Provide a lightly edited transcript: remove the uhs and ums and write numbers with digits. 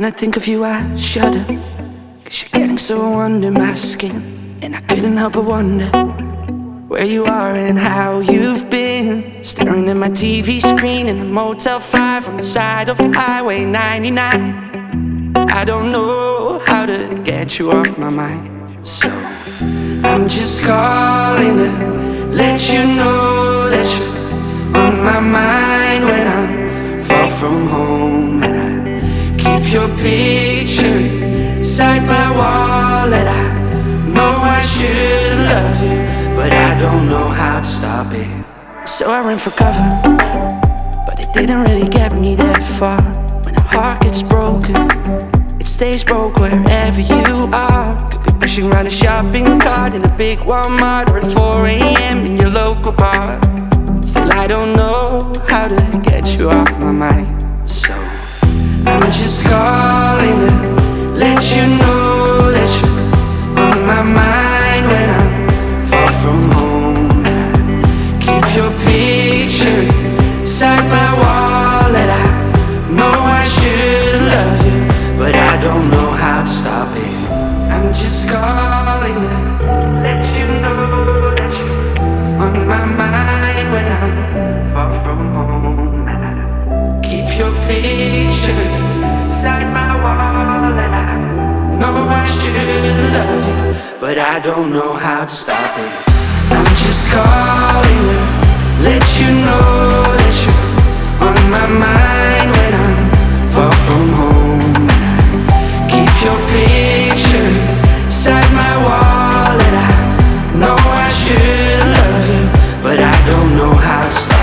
I think of you I shudder, 'cause you're getting so under my skin. And I couldn't help but wonder where you are and how you've been. Staring at my TV screen in a Motel 5 on the side of Highway 99. I don't know how to get you off my mind, so I'm just calling to let you know that you're on my mind when I'm far from home. And I keep your picture inside my wallet. I know I should love you, but I don't know how to stop it. So I ran for cover, but it didn't really get me that far. When a heart gets broken, it stays broke wherever you are. Could be pushing around a shopping cart in a big Walmart, or at 4 a.m. in your local bar. Still I don't know how to get you off my mind, so I'm just calling to let you know that you're on my mind when I'm far from home. And I keep your picture inside my wallet. I know I should love you, but I don't know how to stop it. I'm just calling to let you know that you're on my mind when I'm far from home. And I keep your picture inside my wallet. I know I should love you, but I don't know how to stop it. I'm just calling to let you know that you're on my mind when I'm far from home. And I keep your picture inside my wallet. I know I should love you, but I don't know how to stop it.